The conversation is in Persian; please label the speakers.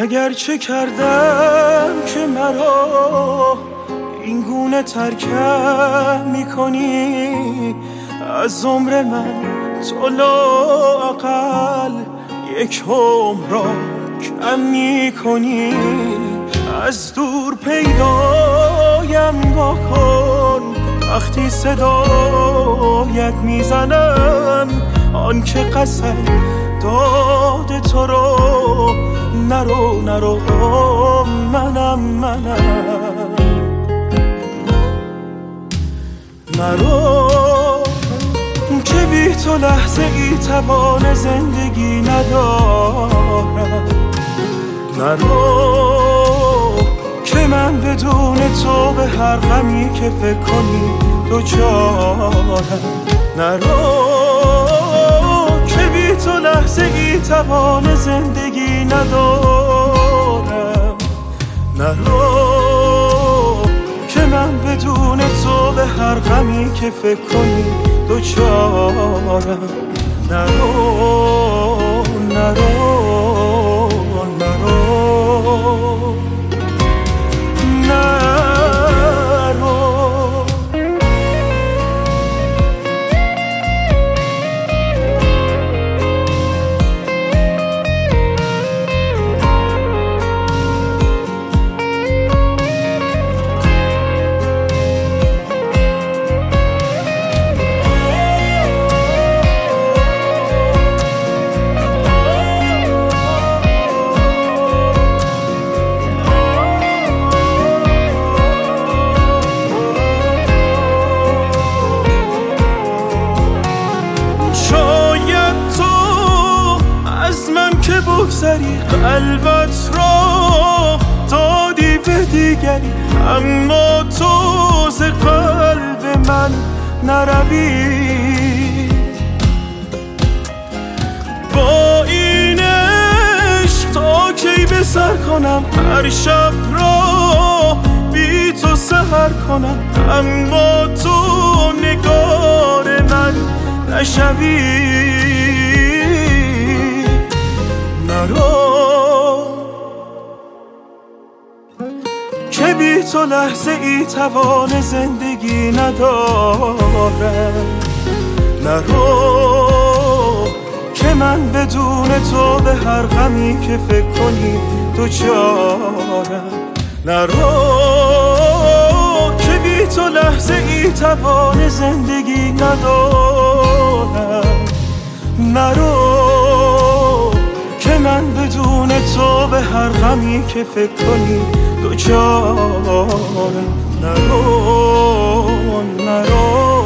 Speaker 1: مگر چه کردم که مرا این گونه ترکم میکنی؟ از عمر من تو لااقل یک عمر را کم میکنی. از دور پیدایم بکن وقتی صدایت میزنم، آن که قسم داده تو رو نرو نرو منم نرو که بی تو لحظه ای توان زندگی ندارم. نرو که من بدون تو به هر غمی که فکر کنی دوچارم. نرو که بی تو لحظه ای توان زندگی ندارم. نرو که من بدون تو به هر غمی که فکر کنی دوچارم. نرو نرو بگذری قلبت را دادی به دیگری، اما تو ز قلب من نروی. با این عشق تا کی به سر کنم، هر شب را بی تو سحر کنم، اما تو نگار من نشوی. نرو که بی تو لحظه ای توان زندگی ندارم. نرو که من بدون تو به هر غمی که فکر کنی دوچارم. نرو که بی تو لحظه ای توان زندگی ندارم. نرو که من بدون تو به هر غمی که فکر کنی دوچارم. نرو